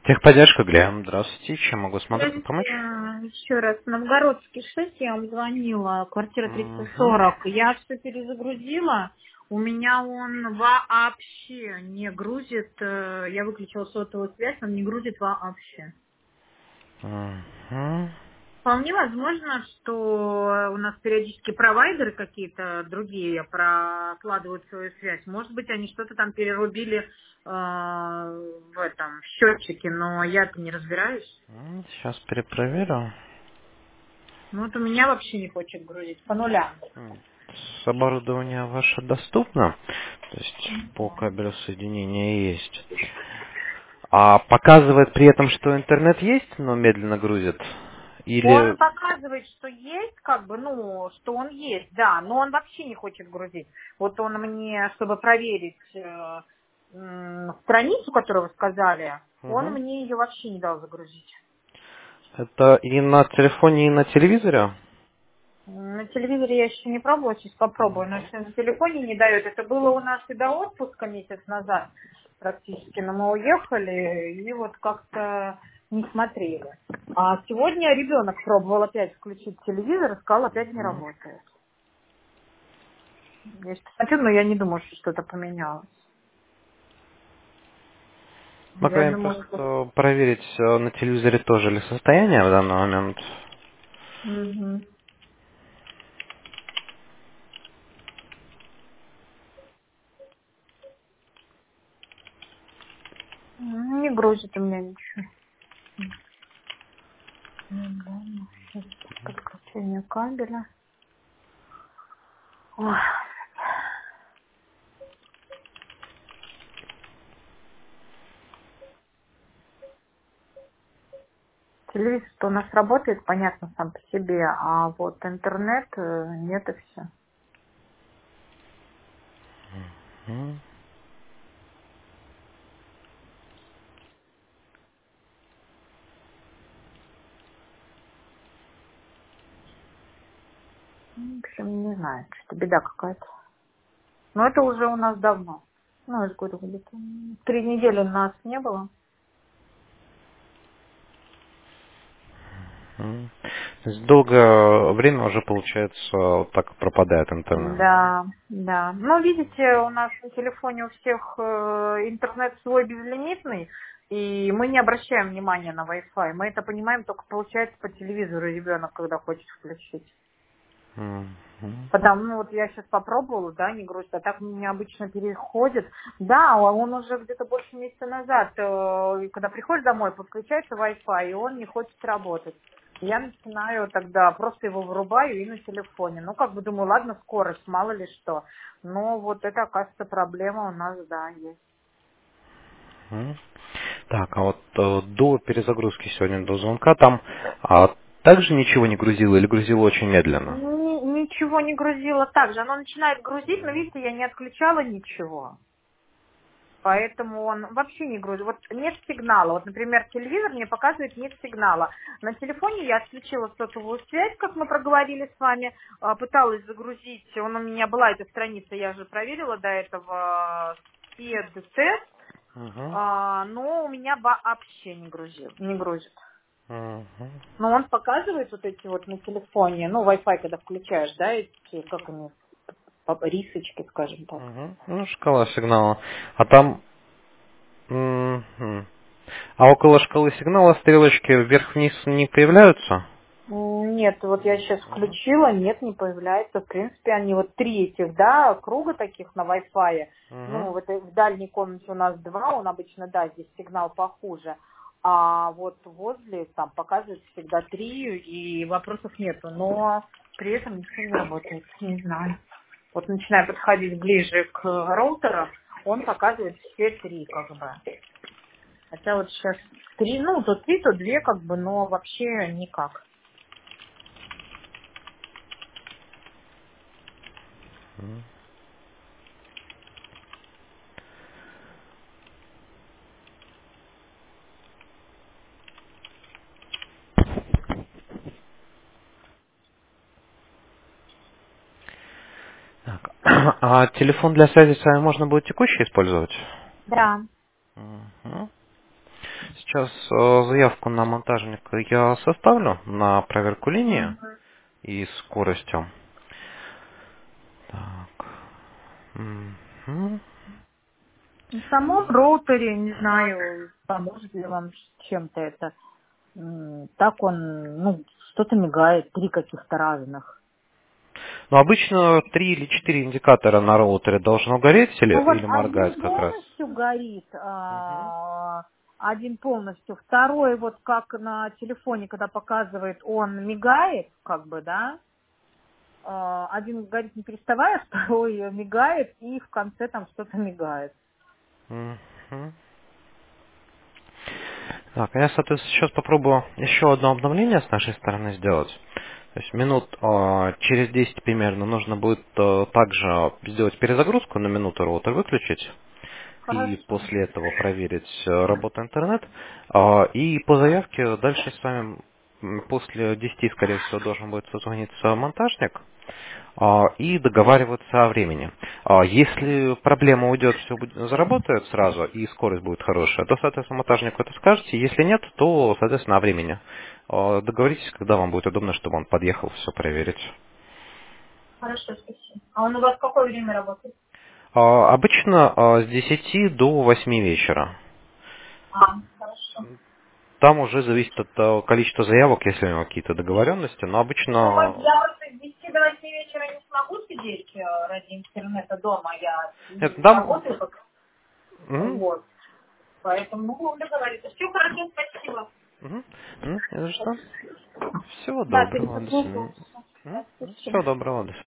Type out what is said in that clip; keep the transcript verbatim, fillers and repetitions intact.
Техподдержка, Глеб. Здравствуйте. Чем могу смотреть, Здравствуйте, помочь? еще раз. Новгородский шесть, я вам звонила, квартира триста Угу. сорок. Я все перезагрузила, у меня он вообще не грузит, э, я выключила сотовую связь, он не грузит вообще. Угу. Вполне возможно, что у нас периодически провайдеры какие-то другие прокладывают свою связь. Может быть, они что-то там перерубили э, в этом в счетчике, но я-то не разбираюсь. Сейчас перепроверю. Ну вот у меня вообще не хочет грузить по нулям. М, С оборудования ваше доступно? То есть по кабелю соединения есть. А показывает при этом, что интернет есть, но медленно грузит? Он Или... показывает, что есть, как бы, ну, что он есть, да, но он вообще не хочет грузить. Вот он мне, чтобы проверить э, м, страницу, которую вы сказали, он Угу. мне ее вообще не дал загрузить. Это и на телефоне, и на телевизоре? М, На телевизоре я еще не пробовала, сейчас попробую, но если на телефоне не дает, это было у нас и до отпуска месяц назад практически, но мы уехали и вот как-то не смотрели. А сегодня ребенок пробовал опять включить телевизор и сказал, опять не Мгм. работает. Я сейчас смотрю, но я не думаю, что что-то поменялось. Могу Я я думаю, что... просто проверить э, на телевизоре тоже ли состояние в данный момент? Мгм. Ну, не грузит у меня ничего. М, Сейчас подключение кабеля. Ой. Телевизор-то у нас работает, понятно, сам по себе, а вот интернет э, нет и все. Мгм. В общем, не знаю, что беда какая-то. Но это уже у нас давно. Ну, я же говорю, где-то три недели нас не было. Мгм. То есть долгое время уже, получается, вот так пропадает интернет. Да, да. Ну, видите, у нас на телефоне у всех э, интернет свой безлимитный, и мы не обращаем внимания на Wi-Fi. Мы это понимаем только, получается, по телевизору ребенок, когда хочет включить. Мгм. Потому, ну, вот я сейчас попробовала, да, не грузит, а так у меня обычно переходит. Да, он уже где-то больше месяца назад, э, когда приходишь домой, подключается Wi-Fi, и он не хочет работать. Я начинаю тогда, просто его вырубаю и на телефоне. Ну, как бы думаю, ладно, скорость, мало ли что. Но вот это, оказывается, проблема у нас, да, есть. Мгм. Так, а вот э, до перезагрузки сегодня, до звонка, там а, также ничего не грузило или грузило очень медленно? Ни- Ничего не грузило так же. Оно начинает грузить, но, видите, я не отключала ничего. Поэтому он вообще не грузит. Вот нет сигнала. Вот, например, телевизор мне показывает нет сигнала. На телефоне я отключила сотовую связь, как мы проговорили с вами, а, пыталась загрузить. Он у меня была эта страница, я же проверила до этого спид-тест, Угу. а, но у меня вообще не грузит, не грузит. Угу. Но он показывает вот эти вот на телефоне, ну, Wi-Fi, когда включаешь, да, эти, как они, рисочки, скажем так. Угу. Ну, шкала сигнала. А там... мгм. А около шкалы сигнала стрелочки вверх-вниз не появляются? М, Нет, вот я сейчас Мгм. включила, нет, не появляется. В принципе, они вот три этих, да, круга таких на Wi-Fi. Ну, Угу. в этой в дальней комнате у нас два, он обычно, да, здесь сигнал похуже. А вот возле там показывает всегда три, и вопросов нету. Но при этом ничего не работает, не знаю. Вот начиная подходить ближе к роутеру, он показывает все три, как бы. Хотя вот сейчас три, ну, то три, то две, как бы, но вообще никак. Так. А телефон для связи с вами можно будет текущий использовать? Да. Мгм. сейчас э, заявку на монтажника я составлю на проверку линии Мгм. и скоростью. Так. Мгм. В самом роутере, не знаю, поможет ли вам с чем-то это. М, Так он, ну, что-то мигает, три каких-то разных. Ну, обычно три или четыре индикатора на роутере должно гореть или, Ну вот или моргать один как раз. полностью горит, Мгм. а, один полностью. Второй, вот как на телефоне, когда показывает, он мигает, как бы, да. А, Один горит не переставая, второй мигает, и в конце там что-то мигает. Мгм. Так, а я, соответственно, сейчас попробую еще одно обновление с нашей стороны сделать. То есть минут а, через десять примерно нужно будет а, также сделать перезагрузку на минуту, роутер выключить. И Хорошо. после этого проверить э, работу интернет. А, И по заявке дальше с вами м, после десяти, скорее всего, должен будет созвониться монтажник а, и договариваться о времени. А, Если проблема уйдет, все заработает сразу и скорость будет хорошая, то, соответственно, монтажнику это скажете. Если нет, то, соответственно, о времени. А, Договоритесь, когда вам будет удобно, чтобы он подъехал все проверить. Хорошо, спасибо. А он у вас в какое время работает? А, Обычно а, с десяти до восьми вечера. А, хорошо. Там уже зависит от э, количества заявок, если у него какие-то договоренности, но Ну, вот обычно... я просто с десяти до восьми вечера не смогу сидеть э, ради интернета дома. Я Нет, м, там... работаю пока. Мгм, Вот. Поэтому, ну, будем договориться. Все хорошо, спасибо. мгм, мгм, не за что. Всего Да, доброго. До перезапутался. свидания. Да, Всего спасибо. доброго. До свидания.